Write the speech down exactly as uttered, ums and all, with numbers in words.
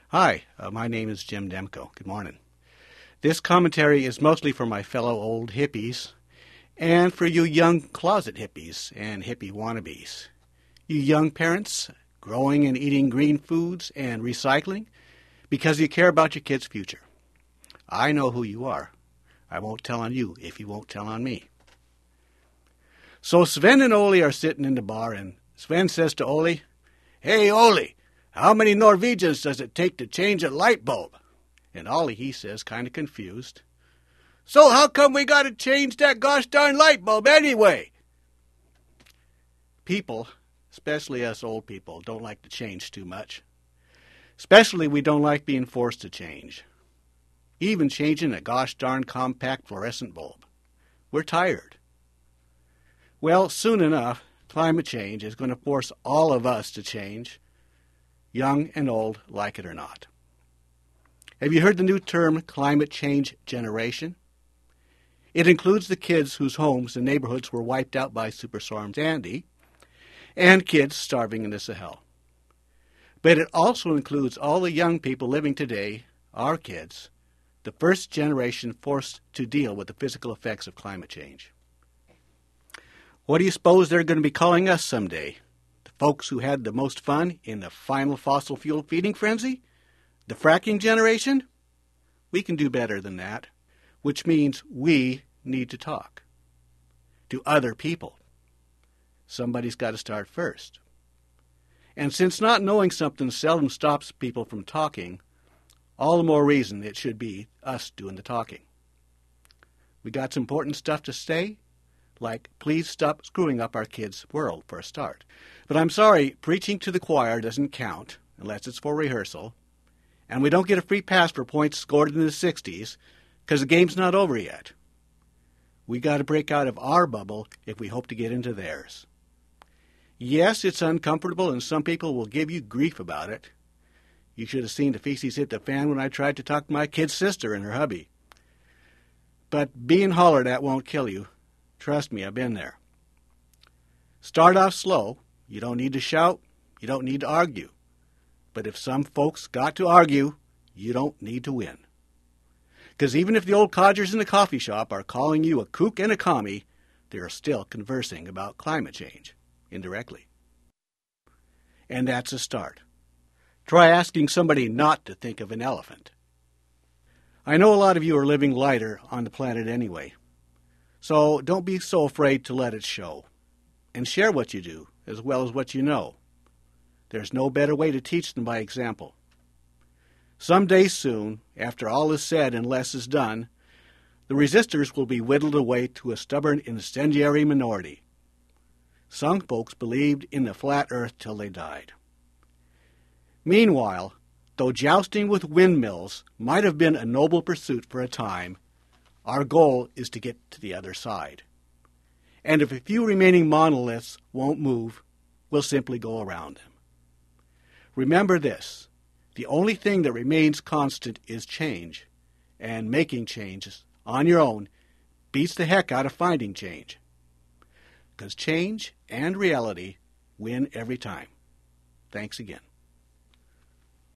Hi, uh, my name is Jim Demko. Good morning. This commentary is mostly for my fellow old hippies and for you young closet hippies and hippie wannabes. You young parents growing and eating green foods and recycling because you care about your kids' future. I know who you are. I won't tell on you if you won't tell on me. So Sven and Ole are sitting in the bar, and Sven says to Ole, "Hey, Ole, how many Norwegians does it take to change a light bulb?" And Ole, he says, kind of confused, "So how come we got to change that gosh darn light bulb anyway?" People, especially us old people, don't like to change too much. Especially we don't like being forced to change. Even changing a gosh darn compact fluorescent bulb. We're tired. Well, soon enough, climate change is going to force all of us to change, young and old, like it or not. Have you heard the new term climate change generation? It includes the kids whose homes and neighborhoods were wiped out by Superstorm Sandy and kids starving in the Sahel. But it also includes all the young people living today, our kids, the first generation forced to deal with the physical effects of climate change. What do you suppose they're going to be calling us someday? The folks who had the most fun in the final fossil fuel feeding frenzy? The fracking generation? We can do better than that, which means we need to talk to other people. Somebody's got to start first. And since not knowing something seldom stops people from talking, all the more reason it should be us doing the talking. We got some important stuff to say, like please stop screwing up our kids' world for a start. But I'm sorry, preaching to the choir doesn't count unless it's for rehearsal, and we don't get a free pass for points scored in the sixties because the game's not over yet. We got to break out of our bubble if we hope to get into theirs. Yes, it's uncomfortable, and some people will give you grief about it. You should have seen the feces hit the fan when I tried to talk to my kid's sister and her hubby. But being hollered at won't kill you. Trust me, I've been there. Start off slow. You don't need to shout. You don't need to argue. But if some folks got to argue, you don't need to win. Because even if the old codgers in the coffee shop are calling you a kook and a commie, they are still conversing about climate change, indirectly. And that's a start. Try asking somebody not to think of an elephant. I know a lot of you are living lighter on the planet anyway. So don't be so afraid to let it show. And share what you do, as well as what you know. There's no better way to teach than by example. Someday soon, after all is said and less is done, the resistors will be whittled away to a stubborn incendiary minority. Some folks believed in the flat earth till they died. Meanwhile, though jousting with windmills might have been a noble pursuit for a time, our goal is to get to the other side. And if a few remaining monoliths won't move, we'll simply go around them. Remember this, the only thing that remains constant is change, and making changes on your own beats the heck out of finding change. Because change and reality win every time. Thanks again.